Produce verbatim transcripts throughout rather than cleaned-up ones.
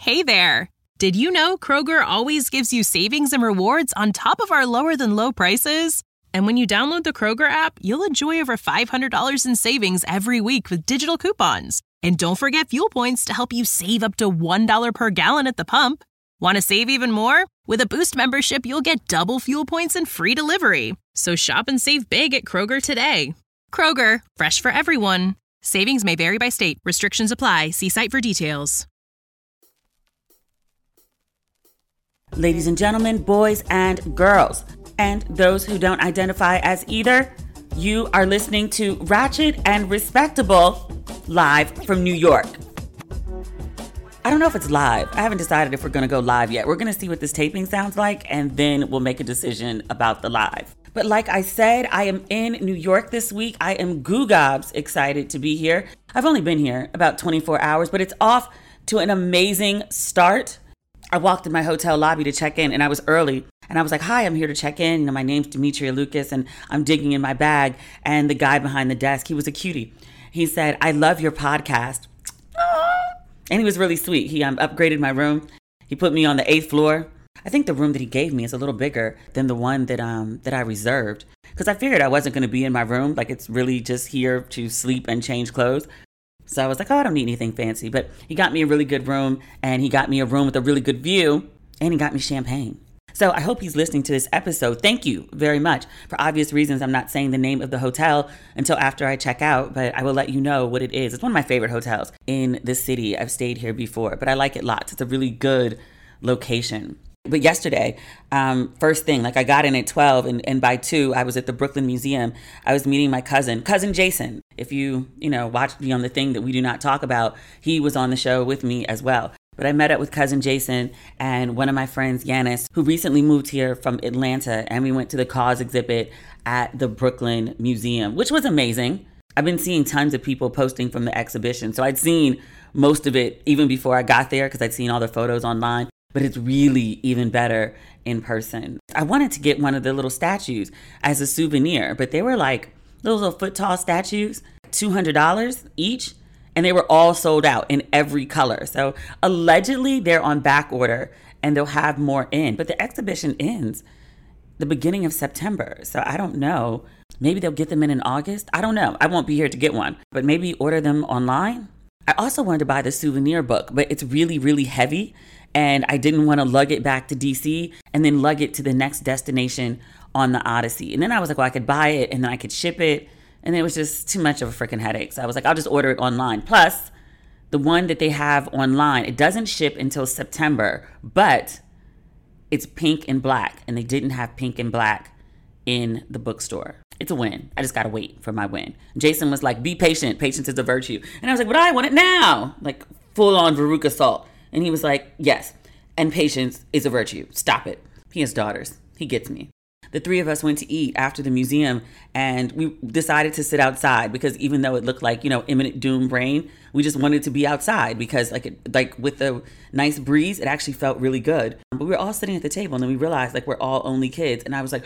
Hey there! Did you know Kroger always gives you savings and rewards on top of our lower-than-low prices? And when you download the Kroger app, you'll enjoy over five hundred dollars in savings every week with digital coupons. And don't forget fuel points to help you save up to one dollar per gallon at the pump. Want to save even more? With a Boost membership, you'll get double fuel points and free delivery. So shop and save big at Kroger today. Kroger, fresh for everyone. Savings may vary by state. Restrictions apply. See site for details. Ladies and gentlemen, boys and girls, and those who don't identify as either, you are listening to Ratchet and Respectable live from New York. I don't know if it's live. I haven't decided if we're going to go live yet. We're going to see what this taping sounds like, and then we'll make a decision about the live. But like I said, I am in New York this week. I am goo-gobs excited to be here. I've only been here about twenty-four hours, but it's off to an amazing start. I walked in my hotel lobby to check in, and I was early, and I was like, hi, I'm here to check in. You know, my name's Demetria Lucas, and I'm digging in my bag. And the guy behind the desk, he was a cutie. He said, I love your podcast. And he was really sweet. He um, upgraded my room. He put me on the eighth floor. I think the room that he gave me is a little bigger than the one that um that I reserved, because I figured I wasn't going to be in my room. Like, it's really just here to sleep and change clothes. So I was like, oh, I don't need anything fancy. But he got me a really good room, and he got me a room with a really good view, and he got me champagne. So I hope he's listening to this episode. Thank you very much. For obvious reasons, I'm not saying the name of the hotel until after I check out, but I will let you know what it is. It's one of my favorite hotels in the city. I've stayed here before, but I like it lots. It's a really good location. But yesterday, um, first thing, like I got in at twelve, and, and by two, I was at the Brooklyn Museum. I was meeting my cousin, cousin Jason. If you, you know, watched me on the thing that we do not talk about, he was on the show with me as well. But I met up with cousin Jason and one of my friends, Yanis, who recently moved here from Atlanta, and we went to the Cause exhibit at the Brooklyn Museum, which was amazing. I've been seeing tons of people posting from the exhibition, so I'd seen most of it even before I got there because I'd seen all the photos online. But it's really even better in person. I wanted to get one of the little statues as a souvenir, but they were like those little foot tall statues, two hundred dollars each, and they were all sold out in every color. So allegedly they're on back order and they'll have more in, but the exhibition ends the beginning of September. So I don't know. Maybe they'll get them in in August. I don't know. I won't be here to get one, but maybe order them online. I also wanted to buy the souvenir book, but it's really, really heavy. And I didn't want to lug it back to D C and then lug it to the next destination on the Odyssey. And then I was like, well, I could buy it and then I could ship it. And it was just too much of a freaking headache. So I was like, I'll just order it online. Plus, the one that they have online, it doesn't ship until September, but it's pink and black. And they didn't have pink and black in the bookstore. It's a win. I just got to wait for my win. Jason was like, be patient. Patience is a virtue. And I was like, but I want it now. Like full on Veruca Salt. And he was like, yes, and patience is a virtue. Stop it. He has daughters. He gets me. The three of us went to eat after the museum, and we decided to sit outside because even though it looked like, you know, imminent doom rain, we just wanted to be outside because like it, like with the nice breeze, it actually felt really good. But we were all sitting at the table, and then we realized like we're all only kids. And I was like,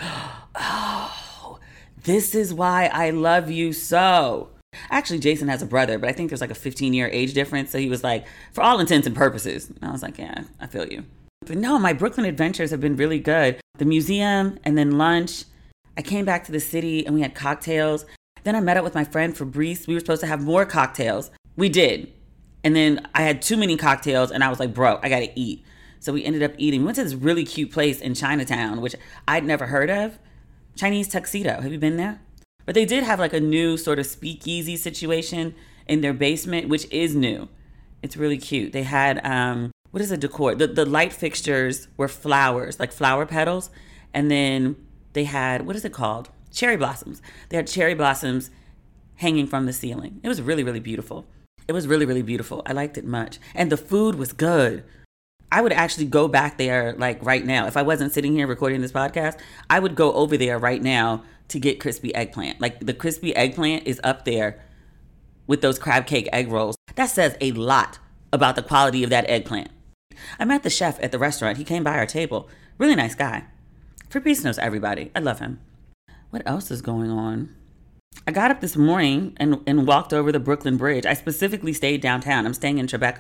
oh, this is why I love you so. Actually, Jason has a brother, but I think there's like a fifteen year age difference. So he was like, for all intents and purposes. And I was like, yeah, I feel you. But no, my Brooklyn adventures have been really good. The museum and then lunch. I came back to the city and we had cocktails. Then I met up with my friend Fabrice. We were supposed to have more cocktails. We did. And then I had too many cocktails and I was like, bro, I got to eat. So we ended up eating. We went to this really cute place in Chinatown, which I'd never heard of. Chinese Tuxedo. Have you been there? But they did have like a new sort of speakeasy situation in their basement, which is new. It's really cute. They had, um, what is the decor? The, the light fixtures were flowers, like flower petals. And then they had, what is it called? Cherry blossoms. They had cherry blossoms hanging from the ceiling. It was really, really beautiful. It was really, really beautiful. I liked it much. And the food was good. I would actually go back there like right now. If I wasn't sitting here recording this podcast, I would go over there right now to get crispy eggplant. Like the crispy eggplant is up there with those crab cake egg rolls. That says a lot about the quality of that eggplant. I met the chef at the restaurant. He came by our table. Really nice guy. Fabrice knows everybody. I love him. What else is going on? I got up this morning and, and walked over the Brooklyn Bridge. I specifically stayed downtown. I'm staying in Tribeca.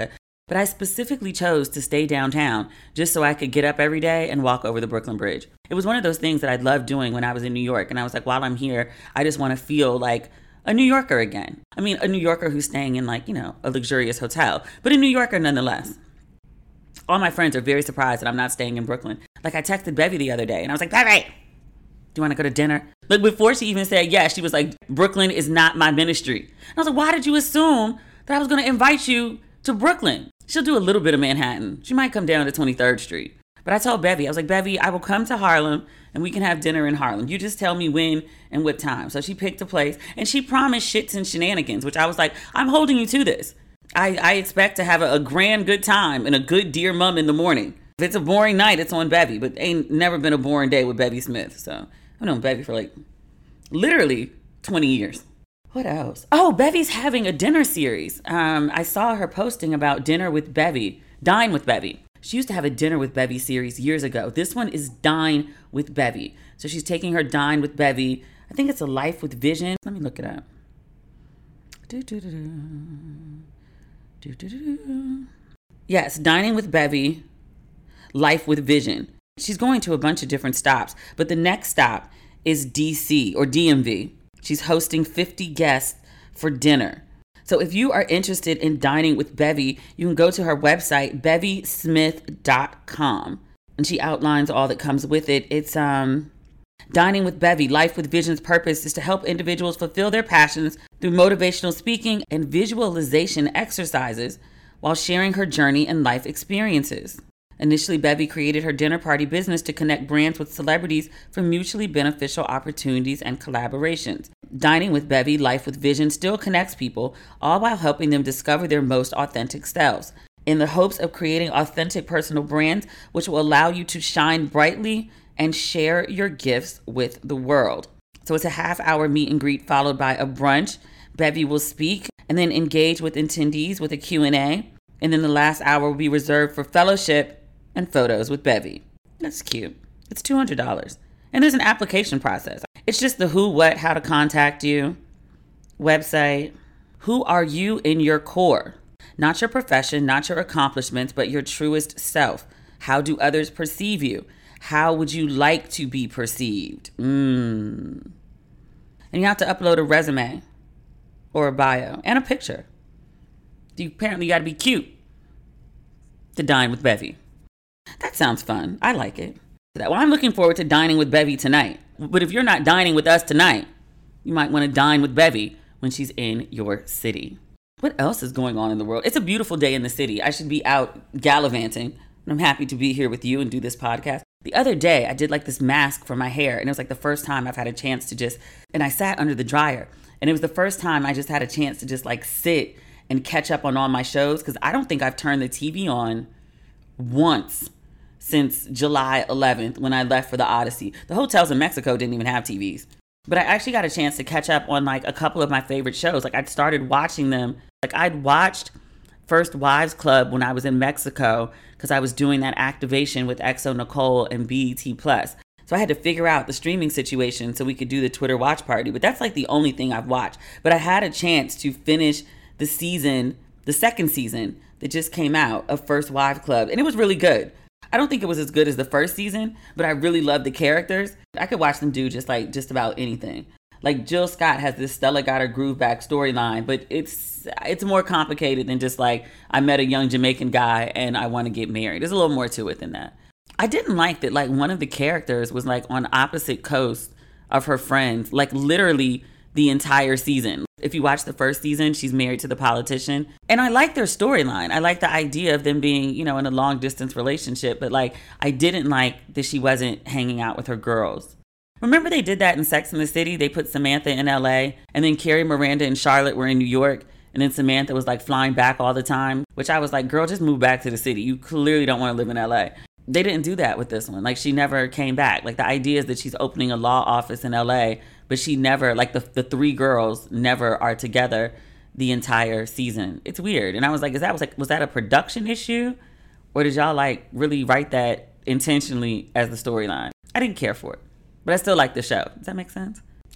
But I specifically chose to stay downtown just so I could get up every day and walk over the Brooklyn Bridge. It was one of those things that I loved doing when I was in New York. And I was like, while I'm here, I just want to feel like a New Yorker again. I mean, a New Yorker who's staying in like, you know, a luxurious hotel, but a New Yorker nonetheless. All my friends are very surprised that I'm not staying in Brooklyn. Like I texted Bevy the other day and I was like, Bevy, do you want to go to dinner? Like before she even said yes, she was like, Brooklyn is not my ministry. And I was like, why did you assume that I was going to invite you to Brooklyn? She'll do a little bit of Manhattan. She might come down to twenty-third Street. But I told Bevy, I was like, Bevy, I will come to Harlem and we can have dinner in Harlem. You just tell me when and what time. So she picked a place and she promised shits and shenanigans, which I was like, I'm holding you to this. I, I expect to have a, a grand good time and a good dear mum in the morning. If it's a boring night, it's on Bevy, but ain't never been a boring day with Bevy Smith. So I've known Bevy for like literally twenty years. What else? Oh, Bevy's having a dinner series. Um, I saw her posting about dinner with Bevy, Dine with Bevy. She used to have a dinner with Bevy series years ago. This one is Dine with Bevy. So she's taking her Dine with Bevy. I think it's a Life with Vision. Let me look it up. Do-do-do-do. Do-do-do-do. Yes, Dining with Bevy, Life with Vision. She's going to a bunch of different stops, but the next stop is D C or D M V. She's hosting fifty guests for dinner. So if you are interested in dining with Bevy, you can go to her website, bevy smith dot com. And she outlines all that comes with it. It's um, Dining with Bevy, Life with Vision's purpose is to help individuals fulfill their passions through motivational speaking and visualization exercises while sharing her journey and life experiences. Initially, Bevy created her dinner party business to connect brands with celebrities for mutually beneficial opportunities and collaborations. Dining with Bevy, Life with Vision still connects people, all while helping them discover their most authentic selves, in the hopes of creating authentic personal brands which will allow you to shine brightly and share your gifts with the world. So it's a half-hour meet and greet followed by a brunch. Bevy will speak and then engage with attendees with a Q and A. And then the last hour will be reserved for fellowship and photos with Bevy. That's cute. It's two hundred dollars. And there's an application process. It's just the who, what, how to contact you, website. Who are you in your core? Not your profession, not your accomplishments, but your truest self. How do others perceive you? How would you like to be perceived? Mm. And you have to upload a resume or a bio and a picture. You apparently got to be cute to dine with Bevy. That sounds fun. I like it. Well, I'm looking forward to dining with Bevy tonight. But if you're not dining with us tonight, you might want to dine with Bevy when she's in your city. What else is going on in the world? It's a beautiful day in the city. I should be out gallivanting. And I'm happy to be here with you and do this podcast. The other day, I did like this mask for my hair. And it was like the first time I've had a chance to just, and I sat under the dryer. And it was the first time I just had a chance to just like sit and catch up on all my shows. Because I don't think I've turned the T V on once since July eleventh when I left for the Odyssey. The hotels in Mexico didn't even have T Vs. But I actually got a chance to catch up on like a couple of my favorite shows. Like I'd started watching them. Like I'd watched First Wives Club when I was in Mexico because I was doing that activation with X O Nicole and B E T Plus. So I had to figure out the streaming situation so we could do the Twitter watch party. But that's like the only thing I've watched. But I had a chance to finish the season, the second season that just came out of First Wives Club. And it was really good. I don't think it was as good as the first season, but I really loved the characters. I could watch them do just like just about anything. Like Jill Scott has this Stella Got Her Groove Back storyline, but it's it's more complicated than just like I met a young Jamaican guy and I want to get married. There's a little more to it than that. I didn't like that like one of the characters was like on opposite coasts of her friends, like literally the entire season. If you watch the first season, she's married to the politician. And I like their storyline. I like the idea of them being, you know, in a long distance relationship. But like, I didn't like that she wasn't hanging out with her girls. Remember they did that in Sex and the City? They put Samantha in L A and then Carrie, Miranda, and Charlotte were in New York. And then Samantha was like flying back all the time, which I was like, girl, just move back to the city. You clearly don't want to live in L A. They didn't do that with this one. Like she never came back. Like the idea is that she's opening a law office in L A, but she never, like the, the three girls never are together the entire season. It's weird. And I was like, is that was like, was that a production issue? Or did y'all like really write that intentionally as the storyline? I didn't care for it, but I still like the show. Does that make sense?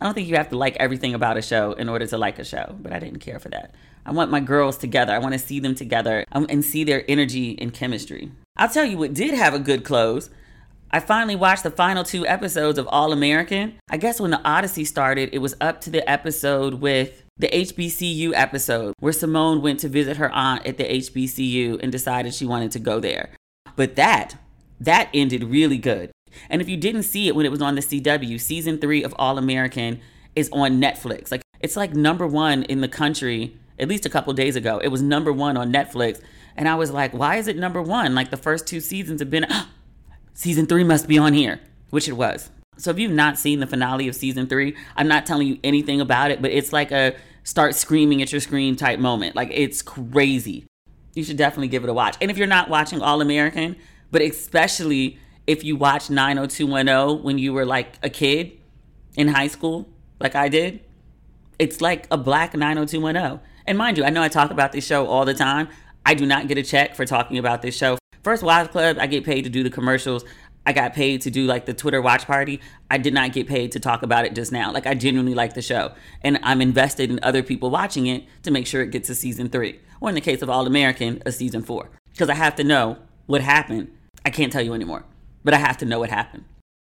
I don't think you have to like everything about a show in order to like a show, but I didn't care for that. I want my girls together. I want to see them together and see their energy and chemistry. I'll tell you what did have a good close. I finally watched the final two episodes of All American. I guess when the Odyssey started, it was up to the episode with the H B C U episode where Simone went to visit her aunt at the H B C U and decided she wanted to go there. But that, that ended really good. And if you didn't see it when it was on the C W, season three of All American is on Netflix. Like, it's like number one in the country. At least a couple days ago, it was number one on Netflix. And I was like, why is it number one? Like, the first two seasons have been, oh, season three must be on here, which it was. So if you've not seen the finale of season three, I'm not telling you anything about it, but it's like a start screaming at your screen type moment. Like, it's crazy. You should definitely give it a watch. And if you're not watching All American, but especially if you watched nine oh two one oh when you were like a kid in high school, like I did, it's like a black nine oh two one oh. And mind you, I know I talk about this show all the time. I do not get a check for talking about this show. First Wives Club, I get paid to do the commercials. I got paid to do like the Twitter watch party. I did not get paid to talk about it just now. Like, I genuinely like the show. And I'm invested in other people watching it to make sure it gets to season three. Or in the case of All American, a season four. Because I have to know what happened. I can't tell you anymore. But I have to know what happened.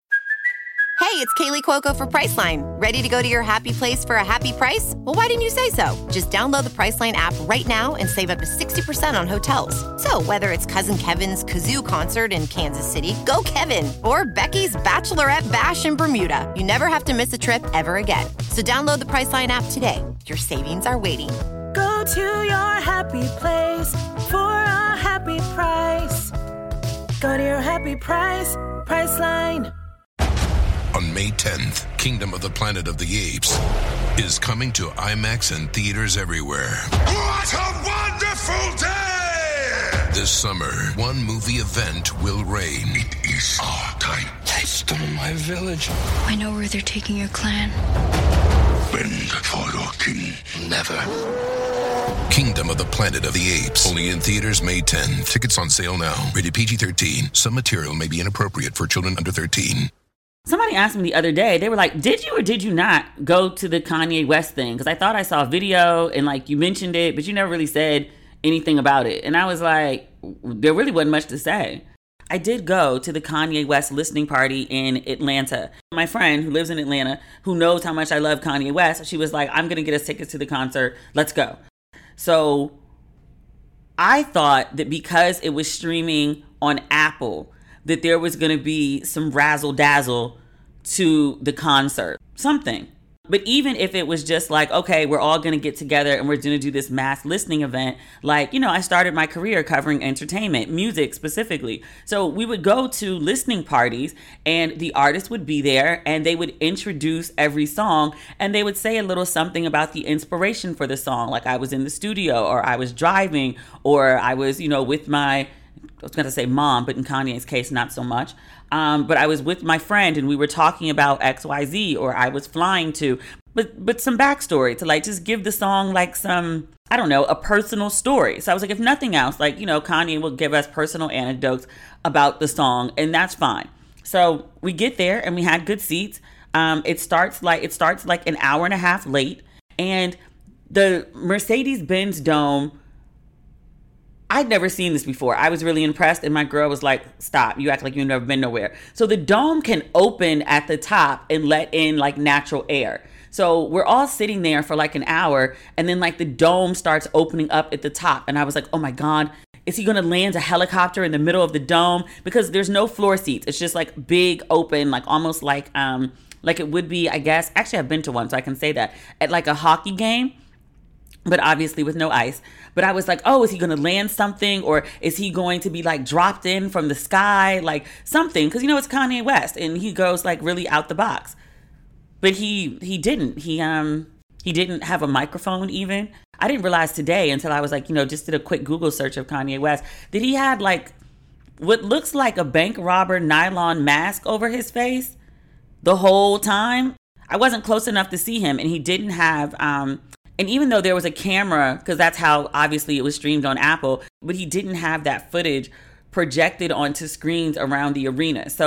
Hey, it's Kaylee Cuoco for Priceline. Ready to go to your happy place for a happy price? Well, why didn't you say so? Just download the Priceline app right now and save up to sixty percent on hotels. So whether it's Cousin Kevin's Kazoo Concert in Kansas City, go Kevin, or Becky's Bachelorette Bash in Bermuda, you never have to miss a trip ever again. So download the Priceline app today. Your savings are waiting. Go to your happy place for a happy price. Go to your happy price, Priceline. On May tenth, Kingdom of the Planet of the Apes is coming to IMAX and theaters everywhere. What a wonderful day! This summer, one movie event will reign. It is our time. They stole my village. I know where they're taking your clan. Bend for your king. Never. Kingdom of the Planet of the Apes. Only in theaters May tenth. Tickets on sale now. Rated P G thirteen. Some material may be inappropriate for children under thirteen. Somebody asked me the other day, they were like, did you or did you not go to the Kanye West thing? Because I thought I saw a video and like you mentioned it, but you never really said anything about it. And I was like, there really wasn't much to say. I did go to the Kanye West listening party in Atlanta. My friend who lives in Atlanta, who knows how much I love Kanye West, she was like, I'm going to get us tickets to the concert. Let's go. So I thought that because it was streaming on Apple, that there was going to be some razzle dazzle to the concert, something. But even if it was just like, okay, we're all going to get together and we're going to do this mass listening event, like, you know, I started my career covering entertainment, music specifically. So we would go to listening parties and the artist would be there and they would introduce every song and they would say a little something about the inspiration for the song. Like, I was in the studio or I was driving or I was, you know, with my, I was going to say mom, but in Kanye's case, not so much. Um, but I was with my friend and we were talking about X Y Z, or I was flying to, but but some backstory to like just give the song like some, I don't know, a personal story. So I was like, if nothing else, like, you know, Kanye will give us personal anecdotes about the song, and that's fine. So we get there and we had good seats. Um, it starts like it starts like an hour and a half late, and the Mercedes-Benz Dome, I'd never seen this before. I was really impressed, and my girl was like, stop, you act like you've never been nowhere. So the dome can open at the top and let in like natural air. So we're all sitting there for like an hour, and then like the dome starts opening up at the top. And I was like, oh my God, is he gonna land a helicopter in the middle of the dome? Because there's no floor seats. It's just like big open, like almost like, um, like it would be, I guess, actually I've been to one, so I can say that, at like a hockey game, but obviously with no ice. But I was like, oh, is he going to land something? Or is he going to be like dropped in from the sky? Like something. Because, you know, it's Kanye West and he goes like really out the box. But he he didn't. He um he didn't have a microphone even. I didn't realize today until I was like, you know, just did a quick Google search of Kanye West, that he had like what looks like a bank robber nylon mask over his face the whole time. I wasn't close enough to see him, and he didn't have... um. And even though there was a camera, because that's how obviously it was streamed on Apple, but he didn't have that footage projected onto screens around the arena. So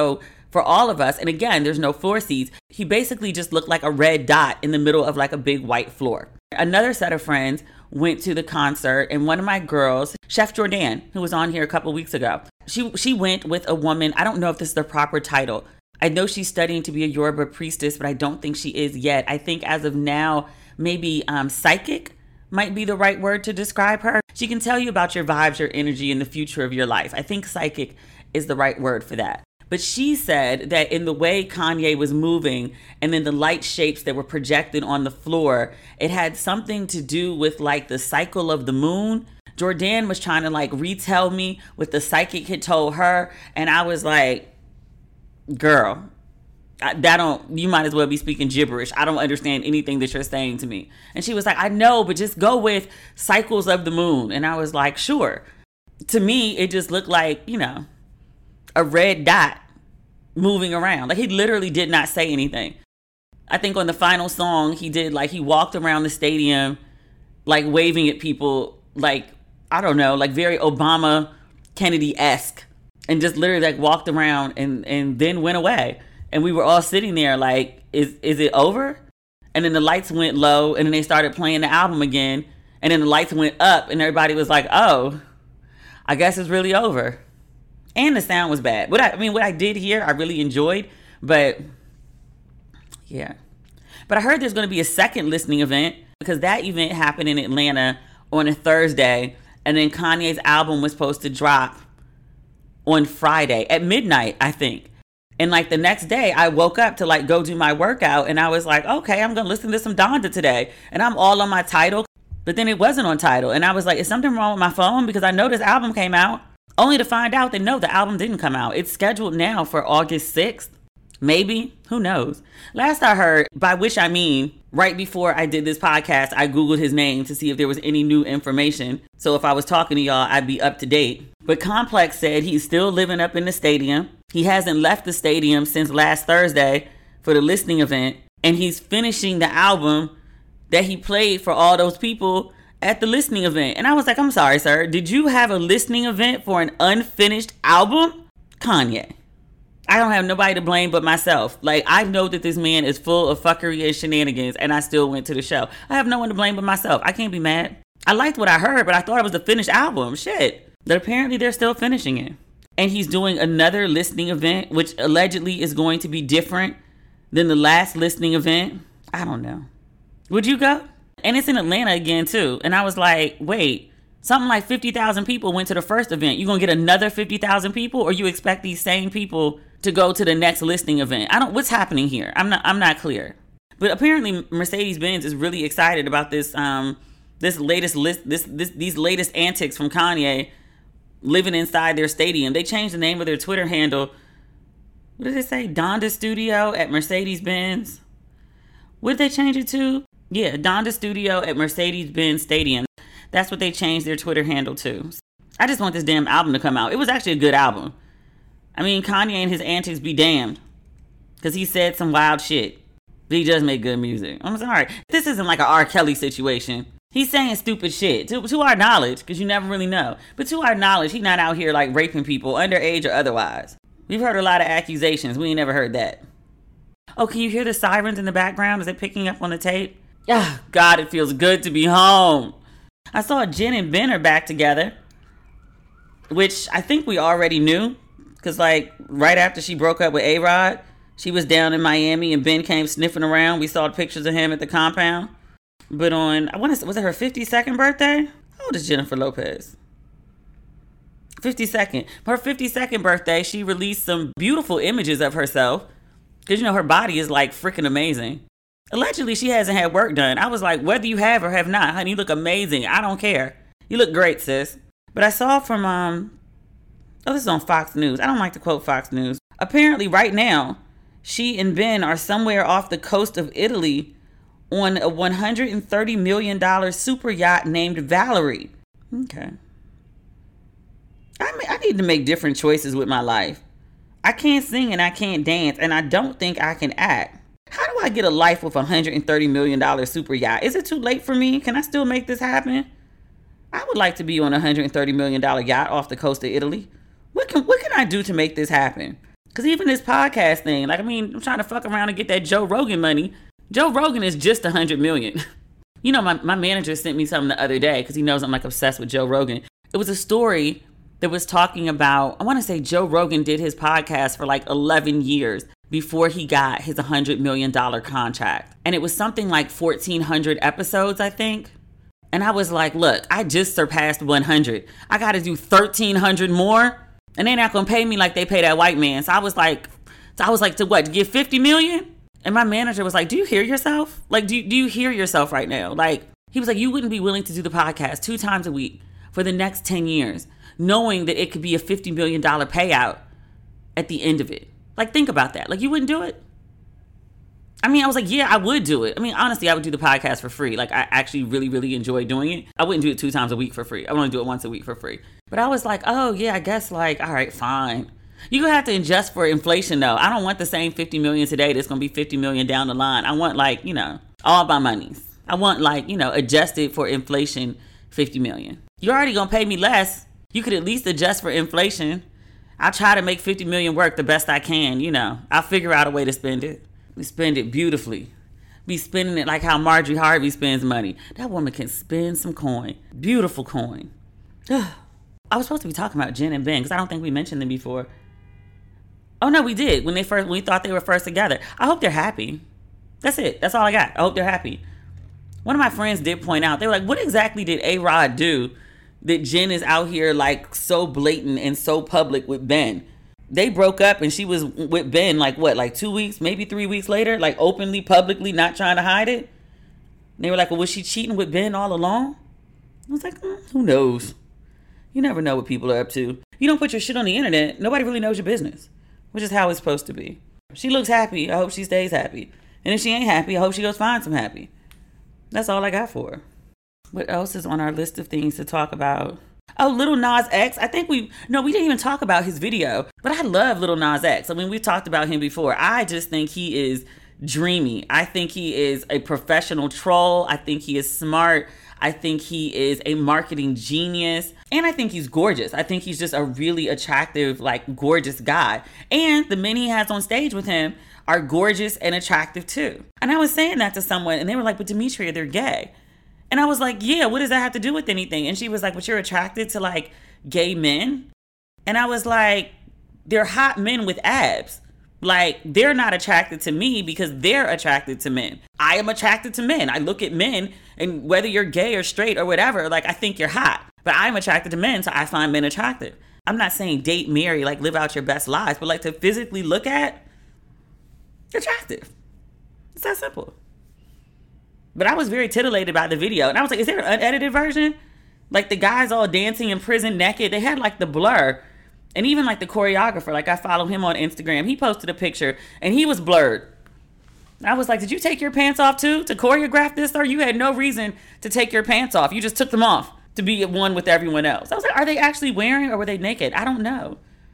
for all of us. And again, there's no floor seats. He basically just looked like a red dot in the middle of like a big white floor. Another set of friends went to the concert, and one of my girls, Chef Jordan, who was on here a couple weeks ago, she she went with a woman. I don't know if this is the proper title. I know she's studying to be a Yoruba priestess, but I don't think she is yet. I think as of now, maybe um, psychic might be the right word to describe her. She can tell you about your vibes, your energy, and the future of your life. I think psychic is the right word for that. But she said that in the way Kanye was moving and then the light shapes that were projected on the floor, it had something to do with like the cycle of the moon. Jordan was trying to like retell me what the psychic had told her. And I was like, girl, I, that don't, you might as well be speaking gibberish. I don't understand anything that you're saying to me. And she was like, I know, but just go with cycles of the moon. And I was like, sure. To me, it just looked like, you know, a red dot moving around. Like he literally did not say anything. I think on the final song he did like he walked around the stadium like waving at people like, I don't know, like very Obama Kennedy-esque, and just literally like walked around and and then went away. And we were all sitting there like, is is it over? And then the lights went low and then they started playing the album again, and then the lights went up and everybody was like, oh, I guess it's really over. And the sound was bad. What I, I mean, what I did hear, I really enjoyed. But, yeah. But I heard there's going to be a second listening event, because that event happened in Atlanta on a Thursday. And then Kanye's album was supposed to drop on Friday at midnight, I think. And, like, the next day, I woke up to, like, go do my workout. And I was like, okay, I'm going to listen to some Donda today. And I'm all on my Tidal. But then it wasn't on Tidal. And I was like, is something wrong with my phone? Because I know this album came out. Only to find out that no, the album didn't come out. It's scheduled now for August sixth. Maybe. Who knows? Last I heard, by which I mean, right before I did this podcast, I Googled his name to see if there was any new information. So if I was talking to y'all, I'd be up to date. But Complex said he's still living up in the stadium. He hasn't left the stadium since last Thursday for the listening event. And he's finishing the album that he played for all those people at the listening event. And I was like, I'm sorry, sir. Did you have a listening event for an unfinished album? Kanye. I don't have nobody to blame but myself. Like, I know that this man is full of fuckery and shenanigans, and I still went to the show. I have no one to blame but myself. I can't be mad. I liked what I heard, but I thought it was the finished album. Shit. But apparently they're still finishing it. And he's doing another listening event, which allegedly is going to be different than the last listening event. I don't know. Would you go? And it's in Atlanta again, too. And I was like, wait, something like fifty thousand people went to the first event. You going to get another fifty thousand people, or you expect these same people to go to the next listening event? I don't, what's happening here? I'm not, I'm not clear. But apparently Mercedes-Benz is really excited about this, um, this latest list, this, this, these latest antics from Kanye living inside their stadium. They changed the name of their Twitter handle. What did it say? Donda Studio at Mercedes-Benz. What did they change it to? Yeah, Donda Studio at Mercedes-Benz Stadium. That's what they changed their Twitter handle to. I just want this damn album to come out. It was actually a good album. I mean, Kanye and his antics be damned. Because he said some wild shit. But he does make good music. I'm sorry. This isn't like an R. Kelly situation. He's saying stupid shit. To, to our knowledge, because you never really know. But to our knowledge, he's not out here like raping people, underage or otherwise. We've heard a lot of accusations. We ain't never heard that. Oh, can you hear the sirens in the background? Is it picking up on the tape? Ah, God, it feels good to be home. I saw Jen and Ben are back together, which I think we already knew. Because, like, right after she broke up with A-Rod, she was down in Miami and Ben came sniffing around. We saw pictures of him at the compound. But on, I want to, was it her fifty-second birthday? How old is Jennifer Lopez? fifty-second. For her fifty-second birthday, she released some beautiful images of herself. Because, you know, her body is, like, freaking amazing. Allegedly, she hasn't had work done. I was like, whether you have or have not, honey, you look amazing. I don't care. You look great, sis. But I saw from, um, oh, this is on Fox News. I don't like to quote Fox News. Apparently, right now, she and Ben are somewhere off the coast of Italy on a one hundred thirty million dollars super yacht named Valerie. Okay. I mean, I need to make different choices with my life. I can't sing and I can't dance, and I don't think I can act. How do I get a life with a one hundred thirty million dollars super yacht? Is it too late for me? Can I still make this happen? I would like to be on a one hundred thirty million dollars yacht off the coast of Italy. What can what can I do to make this happen? Because even this podcast thing, like, I mean, I'm trying to fuck around and get that Joe Rogan money. Joe Rogan is just one hundred million. You know, my, my manager sent me something the other day because he knows I'm like obsessed with Joe Rogan. It was a story that was talking about, I want to say Joe Rogan did his podcast for like eleven years before he got his one hundred million dollars contract. And it was something like fourteen hundred episodes, I think. And I was like, look, I just surpassed one hundred. I got to do thirteen hundred more. And they're not going to pay me like they pay that white man. So I was like, so I was like, to what, to get fifty million? And my manager was like, do you hear yourself? Like, do, do you hear yourself right now? Like, he was like, you wouldn't be willing to do the podcast two times a week for the next ten years, knowing that it could be a fifty million dollars payout at the end of it. Like, think about that. Like, you wouldn't do it? I mean, I was like, yeah, I would do it. I mean, honestly, I would do the podcast for free. Like, I actually really, really enjoy doing it. I wouldn't do it two times a week for free. I want to do it once a week for free. But I was like, oh, yeah, I guess, like, all right, fine. You're going to have to adjust for inflation, though. I don't want the same fifty million today that's going to be fifty million down the line. I want, like, you know, all my monies. I want, like, you know, adjusted for inflation fifty million. You're already going to pay me less. You could at least adjust for inflation. I'll try to make fifty million work the best I can, you know. I'll figure out a way to spend it. We spend it beautifully. Be spending it like how Marjorie Harvey spends money. That woman can spend some coin. Beautiful coin. I was supposed to be talking about Jen and Ben because I don't think we mentioned them before. Oh, no, we did. When they first, when we thought they were first together. I hope they're happy. That's it. That's all I got. I hope they're happy. One of my friends did point out, they were like, what exactly did A-Rod do that Jen is out here like so blatant and so public with Ben? They broke up and she was with Ben like what, like two weeks, maybe three weeks later, like openly, publicly, not trying to hide it. And they were like, well, was she cheating with Ben all along? I was like, mm, who knows? You never know what people are up to. You don't put your shit on the internet. Nobody really knows your business, which is how it's supposed to be. She looks happy. I hope she stays happy. And if she ain't happy, I hope she goes find some happy. That's all I got for her. What else is on our list of things to talk about? Oh, Lil Nas X. I think we, no, we didn't even talk about his video, but I love Lil Nas X. I mean, we've talked about him before. I just think he is dreamy. I think he is a professional troll. I think he is smart. I think he is a marketing genius. And I think he's gorgeous. I think he's just a really attractive, like, gorgeous guy. And the men he has on stage with him are gorgeous and attractive too. And I was saying that to someone and they were like, but Demetria, they're gay. And I was like, yeah, what does that have to do with anything? And she was like, but you're attracted to like gay men? And I was like, they're hot men with abs. Like, they're not attracted to me because they're attracted to men. I am attracted to men. I look at men and whether you're gay or straight or whatever, like, I think you're hot. But I'm attracted to men, so I find men attractive. I'm not saying date, marry, like live out your best lives, but like to physically look at, attractive. It's that simple. But I was very titillated by the video. And I was like, is there an unedited version? Like the guys all dancing in prison naked. They had like the blur. And even like the choreographer, like I follow him on Instagram. He posted a picture and he was blurred. I was like, did you take your pants off too to choreograph this? Or you had no reason to take your pants off. You just took them off to be at one with everyone else. I was like, are they actually wearing or were they naked? I don't know.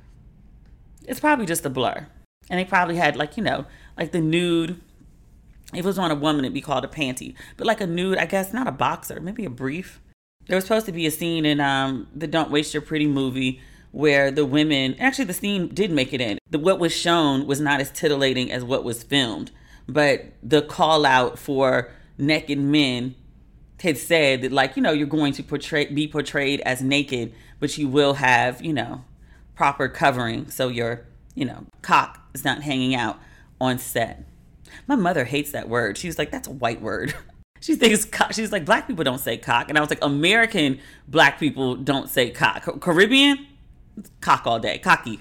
It's probably just a blur. And they probably had like, you know, like the nude. If it was on a woman, it'd be called a panty. But like a nude, I guess, not a boxer, maybe a brief. There was supposed to be a scene in um, the Don't Waste Your Pretty movie where the women, actually the scene did make it in. The, what was shown was not as titillating as what was filmed. But the call out for naked men had said that, like, you know, you're going to portray be portrayed as naked, but you will have, you know, proper covering. So your, you know, cock is not hanging out on set. My mother hates that word. She's like, that's a white word. She thinks cock. She's like, black people don't say cock. And I was like, American black people don't say cock. Caribbean, cock all day. Cocky.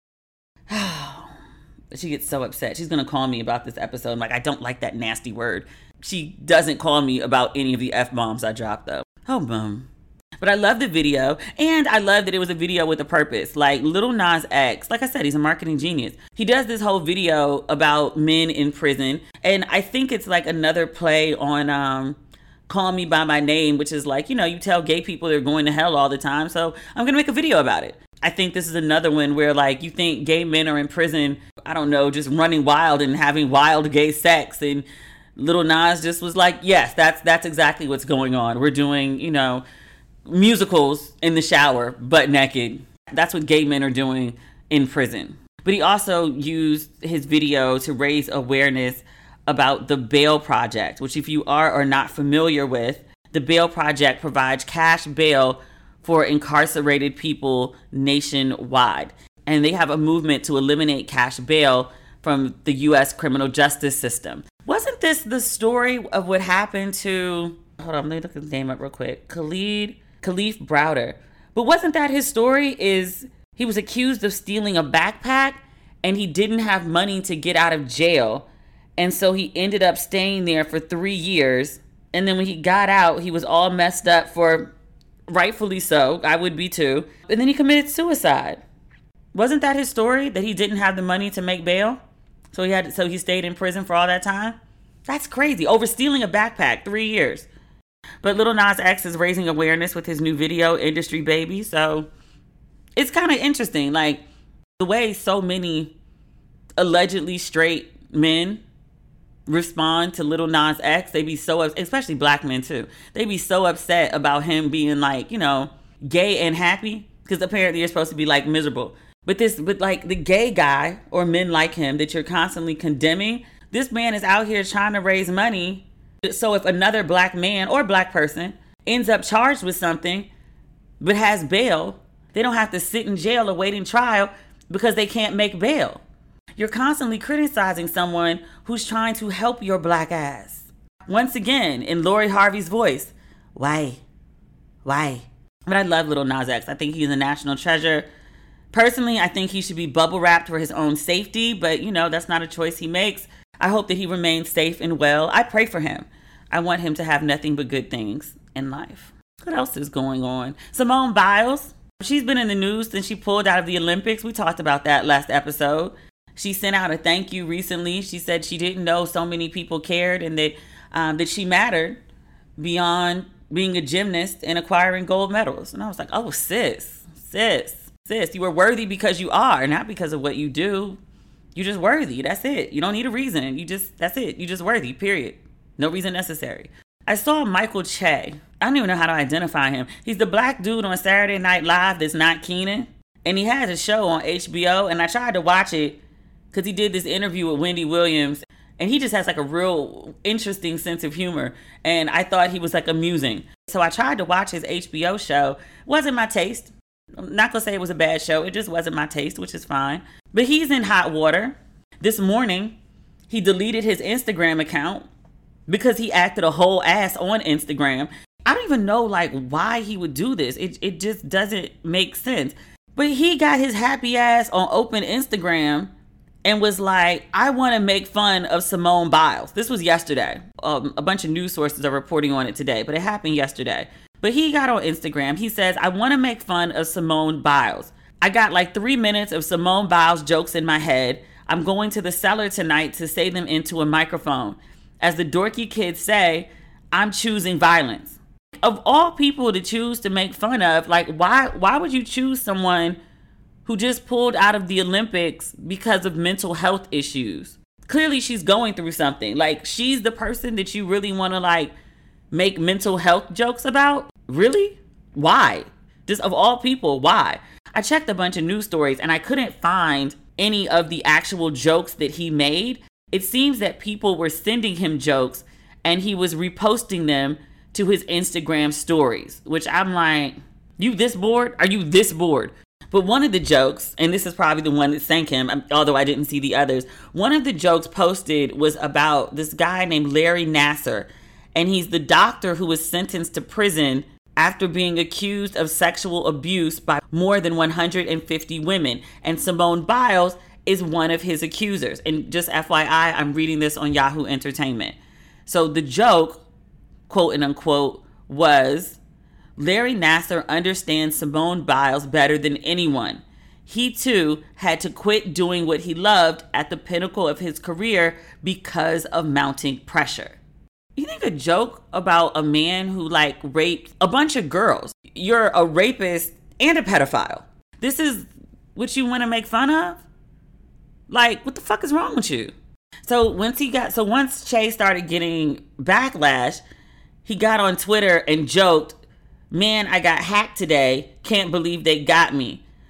She gets so upset. She's going to call me about this episode. I'm like, I don't like that nasty word. She doesn't call me about any of the F-bombs I dropped, though. Oh, mom. But I love the video, and I love that it was a video with a purpose. Like, Lil Nas X, like I said, he's a marketing genius. He does this whole video about men in prison, and I think it's like another play on um, Call Me By My Name, which is like, you know, you tell gay people they're going to hell all the time, so I'm going to make a video about it. I think this is another one where, like, you think gay men are in prison, I don't know, just running wild and having wild gay sex, and Lil Nas just was like, yes, that's that's exactly what's going on. We're doing, you know, musicals in the shower, butt naked. That's what gay men are doing in prison. But he also used his video to raise awareness about the Bail Project, which if you are or not familiar with, the Bail Project provides cash bail for incarcerated people nationwide. And they have a movement to eliminate cash bail from the U S criminal justice system. Wasn't this the story of what happened to, hold on, let me look his name up real quick, Khalid, Khalif Browder. But wasn't that his story? Is he was accused of stealing a backpack and he didn't have money to get out of jail. And so he ended up staying there for three years. And then when he got out, he was all messed up for, rightfully so, I would be too. And then he committed suicide. Wasn't that his story, that he didn't have the money to make bail? So he had, so he stayed in prison for all that time? That's crazy. Over stealing a backpack, three years. But Lil Nas X is raising awareness with his new video, Industry Baby. So it's kind of interesting, like the way so many allegedly straight men respond to Lil Nas X. They be so, especially black men too. They be so upset about him being like, you know, gay and happy, because apparently you're supposed to be like miserable. But this, but like the gay guy or men like him that you're constantly condemning, this man is out here trying to raise money. So if another black man or black person ends up charged with something but has bail, they don't have to sit in jail awaiting trial because they can't make bail. You're constantly criticizing someone who's trying to help your black ass. Once again, in Lori Harvey's voice, why? Why? But I love Lil Nas X. I think he's a national treasure. Personally, I think he should be bubble wrapped for his own safety, but you know, that's not a choice he makes. I hope that he remains safe and well. I pray for him. I want him to have nothing but good things in life. What else is going on? Simone Biles, she's been in the news since she pulled out of the Olympics. We talked about that last episode. She sent out a thank you recently. She said she didn't know so many people cared and that um, that she mattered beyond being a gymnast and acquiring gold medals. And I was like, oh, sis, sis, sis, you were worthy because you are, not because of what you do. You're just worthy. That's it. You don't need a reason. You just, that's it. You're just worthy, period. No reason necessary. I saw Michael Che. I don't even know how to identify him. He's the black dude on Saturday Night Live that's not Keenan. And he has a show on H B O. And I tried to watch it because he did this interview with Wendy Williams. And he just has like a real interesting sense of humor. And I thought he was like amusing. So I tried to watch his H B O show. Wasn't my taste. I'm not going to say it was a bad show. It just wasn't my taste, which is fine. But he's in hot water. This morning, he deleted his Instagram account because he acted a whole ass on Instagram. I don't even know like why he would do this. It it just doesn't make sense. But he got his happy ass on open Instagram and was like, I want to make fun of Simone Biles. This was yesterday. Um, a bunch of news sources are reporting on it today, but it happened yesterday. But he got on Instagram. He says, I want to make fun of Simone Biles. I got like three minutes of Simone Biles jokes in my head. I'm going to the cellar tonight to say them into a microphone. As the dorky kids say, I'm choosing violence. Of all people to choose to make fun of, like why why would you choose someone who just pulled out of the Olympics because of mental health issues? Clearly she's going through something. Like she's the person that you really want to like make mental health jokes about? Really? Why? Just of all people, why? I checked a bunch of news stories and I couldn't find any of the actual jokes that he made. It seems that people were sending him jokes and he was reposting them to his Instagram stories, which I'm like, you this bored? Are you this bored? But one of the jokes, and this is probably the one that sank him, although I didn't see the others. One of the jokes posted was about this guy named Larry Nassar. And he's the doctor who was sentenced to prison after being accused of sexual abuse by more than one hundred fifty women. And Simone Biles is one of his accusers. And just F Y I, I'm reading this on Yahoo Entertainment. So the joke, quote and unquote, was, Larry Nassar understands Simone Biles better than anyone. He too had to quit doing what he loved at the pinnacle of his career because of mounting pressure. You think a joke about a man who like raped a bunch of girls, you're a rapist and a pedophile. This is what you want to make fun of? Like, what the fuck is wrong with you? So once he got, so once Che started getting backlash, he got on Twitter and joked, man, I got hacked today. Can't believe they got me.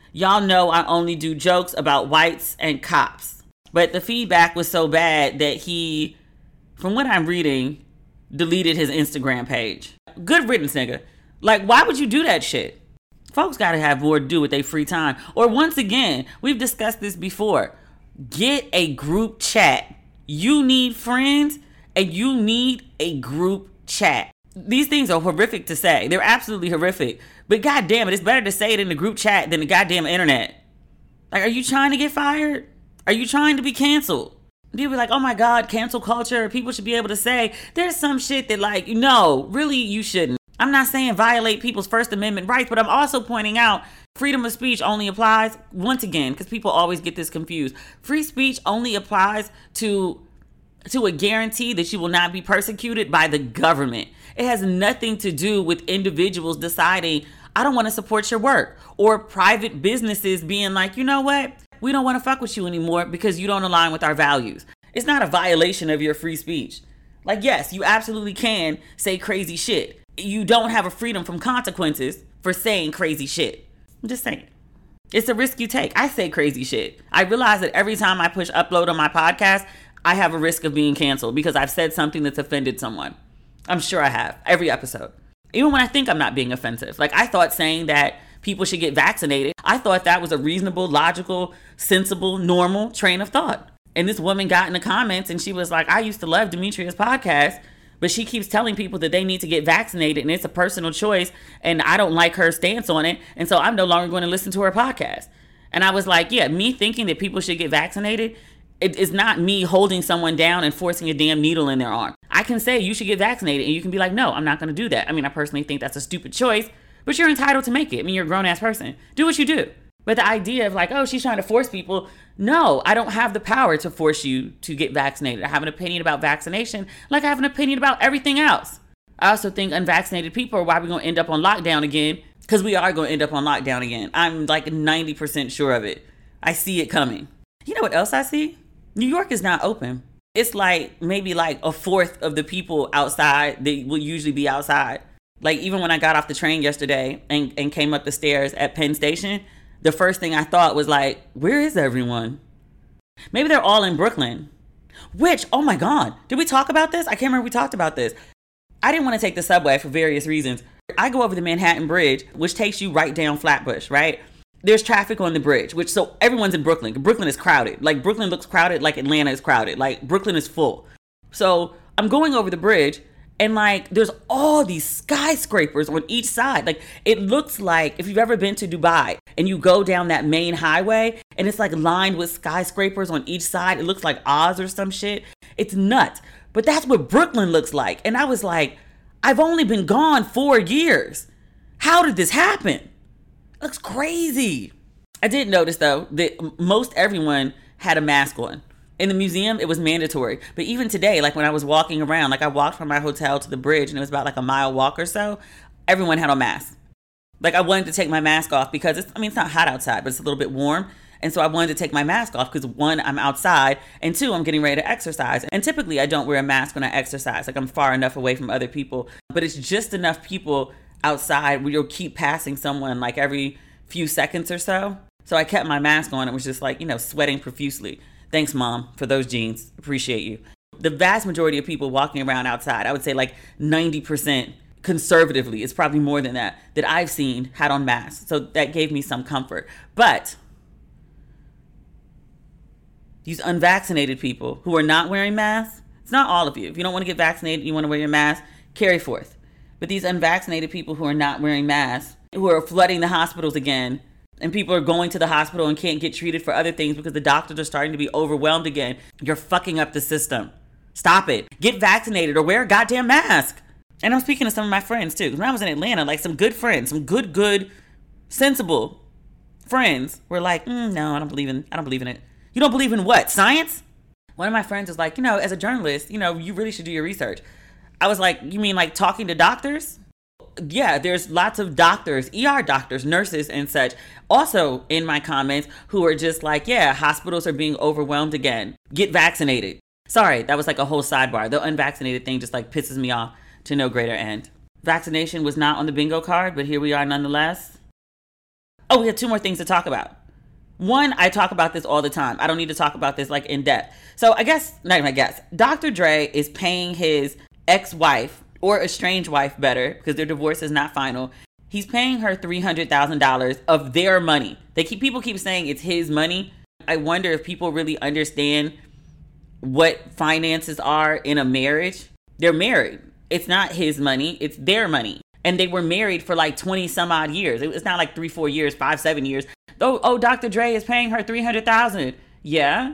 Y'all know I only do jokes about whites and cops. But the feedback was so bad that he, from what I'm reading, deleted his Instagram page. Good riddance, nigga. Like, why would you do that shit? Folks gotta have more to do with their free time. Or once again, we've discussed this before. Get a group chat. You need friends and you need a group chat. These things are horrific to say. They're absolutely horrific. But goddamn it, it's better to say it in the group chat than the goddamn internet. Like, are you trying to get fired? Are you trying to be canceled? People be like, oh my God, cancel culture. People should be able to say, there's some shit that like, no, really you shouldn't. I'm not saying violate people's First Amendment rights, but I'm also pointing out freedom of speech only applies, once again, because people always get this confused. Free speech only applies to, to a guarantee that you will not be persecuted by the government. It has nothing to do with individuals deciding, I don't want to support your work, or private businesses being like, you know what? We don't want to fuck with you anymore because you don't align with our values. It's not a violation of your free speech. Like, yes, you absolutely can say crazy shit. You don't have a freedom from consequences for saying crazy shit. I'm just saying. It's a risk you take. I say crazy shit. I realize that every time I push upload on my podcast, I have a risk of being canceled because I've said something that's offended someone. I'm sure I have. Every episode. Even when I think I'm not being offensive. Like, I thought saying that people should get vaccinated, I thought that was a reasonable, logical, sensible, normal train of thought. And this woman got in the comments and she was like, I used to love Demetria's podcast, but she keeps telling people that they need to get vaccinated and it's a personal choice and I don't like her stance on it. And so I'm no longer going to listen to her podcast. And I was like, yeah, me thinking that people should get vaccinated, it is not me holding someone down and forcing a damn needle in their arm. I can say you should get vaccinated and you can be like, no, I'm not going to do that. I mean, I personally think that's a stupid choice, but you're entitled to make it. I mean, you're a grown ass person. Do what you do. But the idea of like, oh, she's trying to force people. No, I don't have the power to force you to get vaccinated. I have an opinion about vaccination like I have an opinion about everything else. I also think unvaccinated people are why we're going to end up on lockdown again, because we are going to end up on lockdown again. I'm like ninety percent sure of it. I see it coming. You know what else I see? New York is not open. It's like maybe like a fourth of the people outside that will usually be outside. Like even when I got off the train yesterday and, and came up the stairs at Penn Station, the first thing I thought was like, where is everyone? Maybe they're all in Brooklyn. Which, oh my God, did we talk about this? I can't remember if we talked about this. I didn't want to take the subway for various reasons. I go over the Manhattan Bridge, which takes you right down Flatbush, right? There's traffic on the bridge, which so everyone's in Brooklyn. Brooklyn is crowded. Like Brooklyn looks crowded like Atlanta is crowded. Like Brooklyn is full. So I'm going over the bridge and like there's all these skyscrapers on each side. Like it looks like if you've ever been to Dubai and you go down that main highway and it's like lined with skyscrapers on each side. It looks like Oz or some shit. It's nuts. But that's what Brooklyn looks like. And I was like, I've only been gone four years. How did this happen? It looks crazy. I did notice though that most everyone had a mask on. In the museum, it was mandatory. But even today, like when I was walking around, like I walked from my hotel to the bridge and it was about like a mile walk or so, everyone had on masks. Like I wanted to take my mask off because it's, I mean, it's not hot outside, but it's a little bit warm. And so I wanted to take my mask off because one, I'm outside, and two, I'm getting ready to exercise. And typically I don't wear a mask when I exercise. Like I'm far enough away from other people, but it's just enough people outside where you'll keep passing someone like every few seconds or so. So I kept my mask on. It was just like, you know, sweating profusely. Thanks, Mom, for those jeans. Appreciate you. The vast majority of people walking around outside, I would say like ninety percent conservatively, it's probably more than that, that I've seen had on masks. So that gave me some comfort. But these unvaccinated people who are not wearing masks, it's not all of you. If you don't want to get vaccinated, you want to wear your mask, carry forth. But these unvaccinated people who are not wearing masks, who are flooding the hospitals again, and people are going to the hospital and can't get treated for other things because the doctors are starting to be overwhelmed again. You're fucking up the system. Stop it. Get vaccinated or wear a goddamn mask. And I'm speaking to some of my friends too. When I was in Atlanta, like some good friends, some good, good, sensible friends were like, mm, no, I don't believe in, I don't believe in it. You don't believe in what? Science? One of my friends was like, you know, as a journalist, you know, you really should do your research. I was like, you mean like talking to doctors? Yeah, there's lots of doctors, E R doctors, nurses and such, also in my comments who are just like, yeah, hospitals are being overwhelmed again. Get vaccinated. Sorry, that was like a whole sidebar. The unvaccinated thing just like pisses me off to no greater end. Vaccination was not on the bingo card, but here we are nonetheless. Oh, we have two more things to talk about. One, I talk about this all the time. I don't need to talk about this like in depth. So I guess, not even I guess, Doctor Dre is paying his ex-wife, or estranged wife better, because their divorce is not final. He's paying her three hundred thousand dollars of their money. They keep people keep saying it's his money. I wonder if people really understand what finances are in a marriage. They're married. It's not his money. It's their money. And they were married for like twenty some odd years. It's not like three, four years, five, seven years. Oh, oh, Doctor Dre is paying her three hundred thousand dollars. Yeah.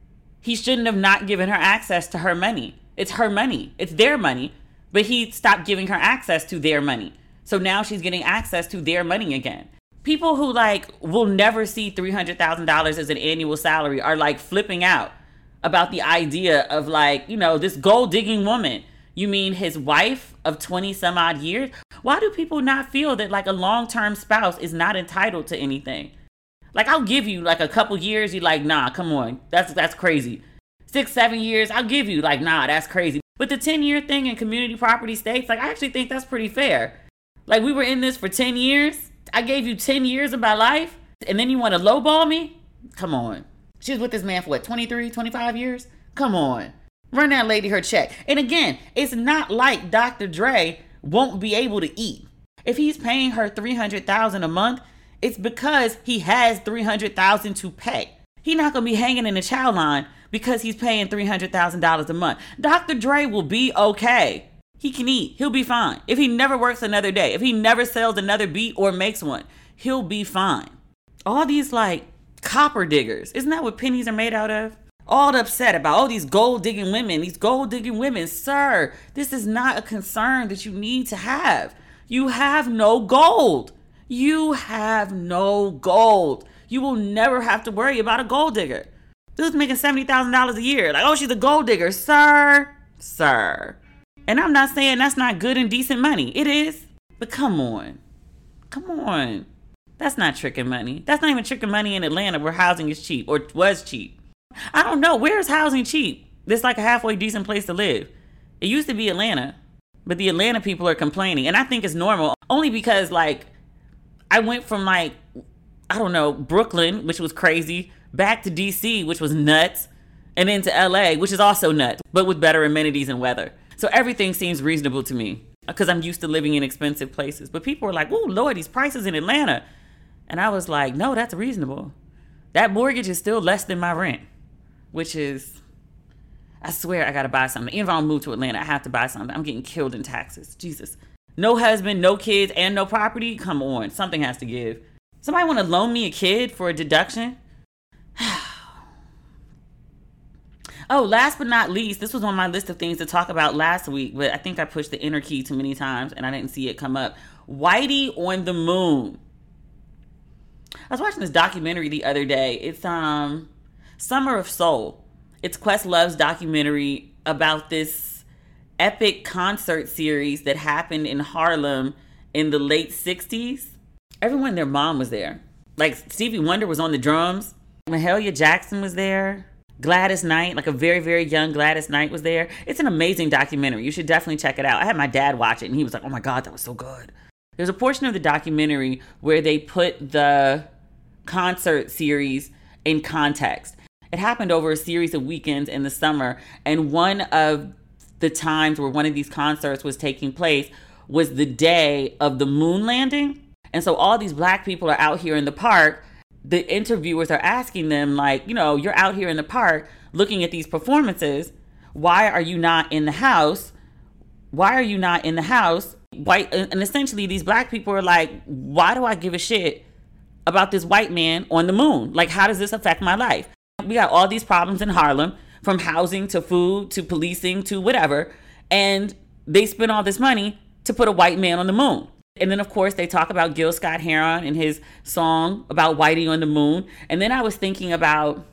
He shouldn't have not given her access to her money. It's her money. It's their money. But he stopped giving her access to their money. So now she's getting access to their money again. People who like will never see three hundred thousand dollars as an annual salary are like flipping out about the idea of like, you know, this gold digging woman. You mean his wife of twenty some odd years? Why do people not feel that like a long-term spouse is not entitled to anything? Like, I'll give you like a couple years. You're like, nah, come on. That's, that's crazy. Six, seven years. I'll give you like, nah, that's crazy. But the ten year thing in community property states, like, I actually think that's pretty fair. Like, we were in this for ten years. I gave you ten years of my life. And then you want to lowball me? Come on. She was with this man for what, twenty-three, twenty-five years? Come on. Run that lady her check. And again, it's not like Doctor Dre won't be able to eat. If he's paying her three hundred thousand dollars a month, it's because he has three hundred thousand dollars to pay. He's not going to be hanging in the chow line because he's paying three hundred thousand dollars a month. Doctor Dre will be okay. He can eat. He'll be fine. If he never works another day, if he never sells another beat or makes one, he'll be fine. All these like copper diggers, isn't that what pennies are made out of? All upset about all these gold digging women, these gold digging women. Sir, this is not a concern that you need to have. You have no gold. You have no gold. You will never have to worry about a gold digger. Dude's making seventy thousand dollars a year. Like, oh, she's a gold digger. Sir, sir. And I'm not saying that's not good and decent money. It is. But come on. Come on. That's not tricking money. That's not even tricking money in Atlanta where housing is cheap or was cheap. I don't know. Where is housing cheap? This like a halfway decent place to live. It used to be Atlanta, but the Atlanta people are complaining. And I think it's normal only because like I went from like, I don't know, Brooklyn, which was crazy, back to D C, which was nuts, and then to L A, which is also nuts, but with better amenities and weather. So everything seems reasonable to me because I'm used to living in expensive places. But people were like, oh, Lord, these prices in Atlanta. And I was like, no, that's reasonable. That mortgage is still less than my rent, which is, I swear I got to buy something. Even if I don't move to Atlanta, I have to buy something. I'm getting killed in taxes. Jesus. No husband, no kids, and no property? Come on. Something has to give. Somebody want to loan me a kid for a deduction? Oh, last but not least, this was on my list of things to talk about last week, but I think I pushed the enter key too many times and I didn't see it come up. Whitey on the Moon. I was watching this documentary the other day. It's um Summer of Soul. It's Questlove's documentary about this epic concert series that happened in Harlem in the late sixties. Everyone and their mom was there. Like Stevie Wonder was on the drums. Mahalia Jackson was there. Gladys Knight, like a very, very young Gladys Knight was there. It's an amazing documentary. You should definitely check it out. I had my dad watch it and he was like, oh my God, that was so good. There's a portion of the documentary where they put the concert series in context. It happened over a series of weekends in the summer. And one of the times where one of these concerts was taking place was the day of the moon landing. And so all these black people are out here in the park. The interviewers are asking them, like, you know, you're out here in the park looking at these performances. Why are you not in the house? Why are you not in the house? White, and essentially these black people are like, why do I give a shit about this white man on the moon? Like, how does this affect my life? We got all these problems in Harlem, from housing to food to policing to whatever. And they spend all this money to put a white man on the moon. And then, of course, they talk about Gil Scott-Heron and his song about Whitey on the Moon. And then I was thinking about,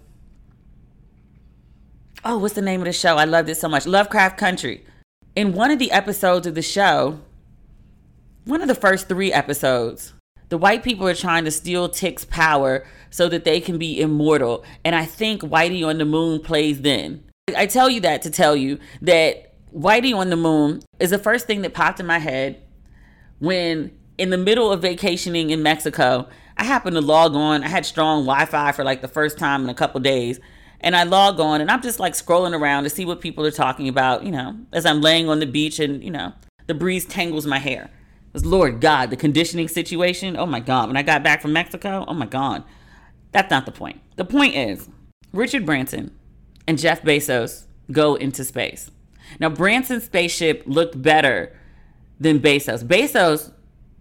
oh, what's the name of the show? I loved it so much. Lovecraft Country. In one of the episodes of the show, one of the first three episodes, the white people are trying to steal Tick's power so that they can be immortal. And I think Whitey on the Moon plays then. I tell you that to tell you that Whitey on the Moon is the first thing that popped in my head when in the middle of vacationing in Mexico, I happened to log on. I had strong Wi-Fi for like the first time in a couple days. And I log on and I'm just like scrolling around to see what people are talking about, you know, as I'm laying on the beach and, you know, the breeze tangles my hair. It was, Lord God, the conditioning situation. Oh my God. When I got back from Mexico, oh my God. That's not the point. The point is Richard Branson and Jeff Bezos go into space. Now, Branson's spaceship looked better than Bezos. Bezos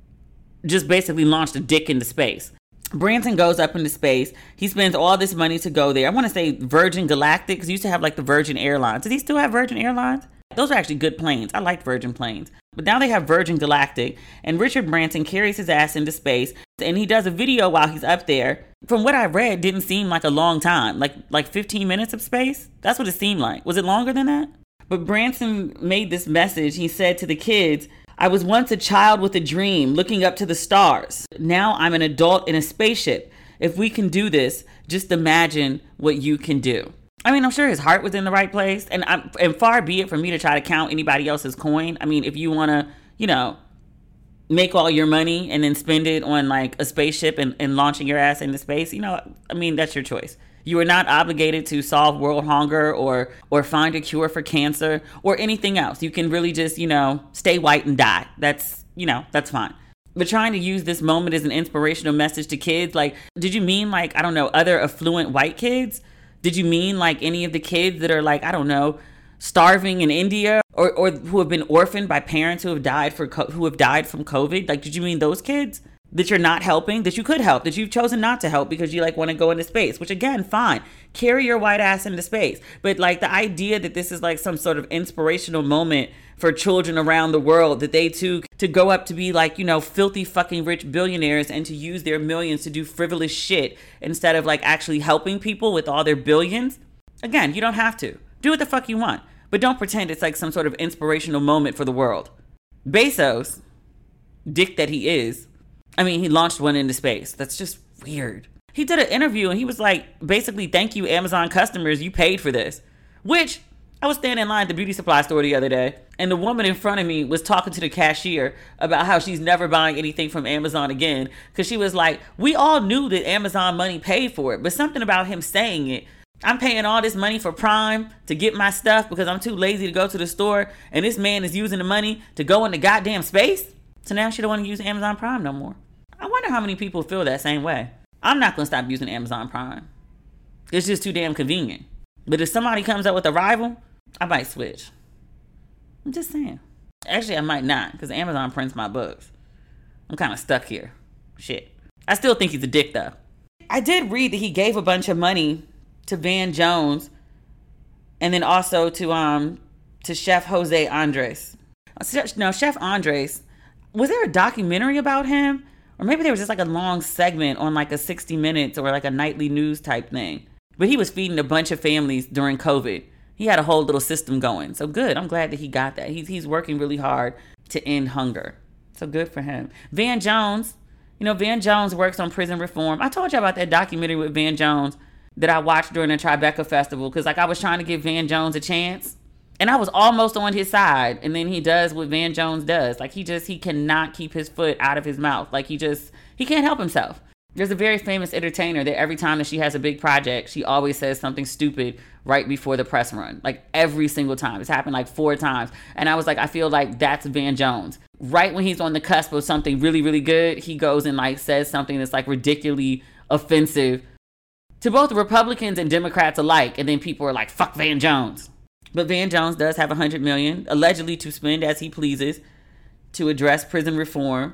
just basically launched a dick into space. Branson goes up into space. He spends all this money to go there. I want to say Virgin Galactic, because he used to have like the Virgin Airlines. Does he still have Virgin Airlines? Those are actually good planes. I liked Virgin planes. But now they have Virgin Galactic. And Richard Branson carries his ass into space. And he does a video while he's up there. From what I read, didn't seem like a long time. Like, like fifteen minutes of space? That's what it seemed like. Was it longer than that? But Branson made this message. He said to the kids, I was once a child with a dream, looking up to the stars. Now I'm an adult in a spaceship. If we can do this, just imagine what you can do. I mean, I'm sure his heart was in the right place. And, I'm, and far be it for me to try to count anybody else's coin. I mean, if you want to, you know, make all your money and then spend it on like a spaceship and, and launching your ass into space, you know, I mean, that's your choice. You are not obligated to solve world hunger or or find a cure for cancer or anything else. You can really just, you know, stay white and die. That's, you know, that's fine. But trying to use this moment as an inspirational message to kids, like, did you mean like, I don't know, other affluent white kids? Did you mean like any of the kids that are like, I don't know, starving in India or, or who have been orphaned by parents who have died for who have died from COVID? Like, did you mean those kids? That you're not helping, that you could help, that you've chosen not to help because you like want to go into space, which again, fine. Carry your white ass into space. But like the idea that this is like some sort of inspirational moment for children around the world, that they too to go up to be like, you know, filthy fucking rich billionaires and to use their millions to do frivolous shit instead of like actually helping people with all their billions. Again, you don't have to. Do what the fuck you want. But don't pretend it's like some sort of inspirational moment for the world. Bezos, dick that he is, I mean, he launched one into space. That's just weird. He did an interview and he was like, basically, thank you, Amazon customers. You paid for this. Which, I was standing in line at the beauty supply store the other day, and the woman in front of me was talking to the cashier about how she's never buying anything from Amazon again. Because she was like, we all knew that Amazon money paid for it, but something about him saying it. I'm paying all this money for Prime to get my stuff because I'm too lazy to go to the store, and this man is using the money to go into goddamn space. So now she don't want to use Amazon Prime no more. I wonder how many people feel that same way. I'm not going to stop using Amazon Prime. It's just too damn convenient. But if somebody comes up with a rival, I might switch. I'm just saying. Actually, I might not, because Amazon prints my books. I'm kind of stuck here. Shit. I still think he's a dick, though. I did read that he gave a bunch of money to Van Jones and then also to um to Chef Jose Andres. No, Chef Andres, was there a documentary about him? Or maybe there was just like a long segment on like a sixty minutes or like a nightly news type thing. But he was feeding a bunch of families during COVID. He had a whole little system going. So good. I'm glad that he got that. He's, he's working really hard to end hunger. So good for him. Van Jones, you know, Van Jones works on prison reform. I told you about that documentary with Van Jones that I watched during the Tribeca Festival because like I was trying to give Van Jones a chance. And I was almost on his side. And then he does what Van Jones does. Like he just, he cannot keep his foot out of his mouth. Like he just, he can't help himself. There's a very famous entertainer that every time that she has a big project, she always says something stupid right before the press run. Like every single time. It's happened like four times. And I was like, I feel like that's Van Jones. Right when he's on the cusp of something really, really good, he goes and like says something that's like ridiculously offensive to both Republicans and Democrats alike. And then people are like, fuck Van Jones. But Van Jones does have one hundred million dollars allegedly to spend as he pleases to address prison reform.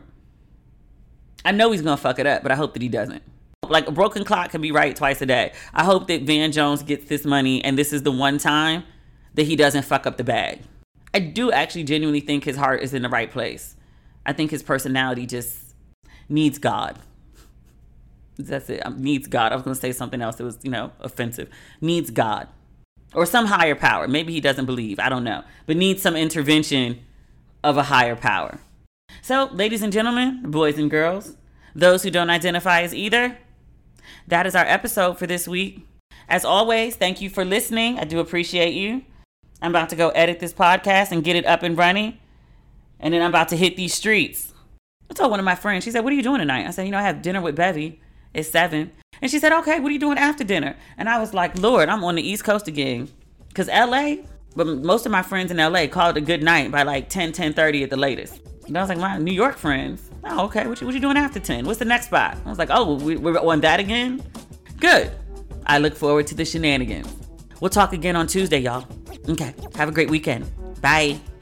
I know he's going to fuck it up, but I hope that he doesn't. Like a broken clock can be right twice a day. I hope that Van Jones gets this money and this is the one time that he doesn't fuck up the bag. I do actually genuinely think his heart is in the right place. I think his personality just needs God. That's it. Needs God. I was going to say something else that was, you know, offensive. Needs God. Or some higher power. Maybe he doesn't believe. I don't know. But needs some intervention of a higher power. So, ladies and gentlemen, boys and girls, those who don't identify as either, that is our episode for this week. As always, thank you for listening. I do appreciate you. I'm about to go edit this podcast and get it up and running. And then I'm about to hit these streets. I told one of my friends, she said, what are you doing tonight? I said, you know, I have dinner with Bevy. It's seven. And she said, okay, what are you doing after dinner? And I was like, Lord, I'm on the East Coast again. Because L A, but most of my friends in L A called it a good night by like ten, ten thirty at the latest. And I was like, my New York friends, oh, okay, what you, what you doing after ten? What's the next spot? I was like, oh, we, we're on that again? Good. I look forward to the shenanigans. We'll talk again on Tuesday, y'all. Okay, have a great weekend. Bye.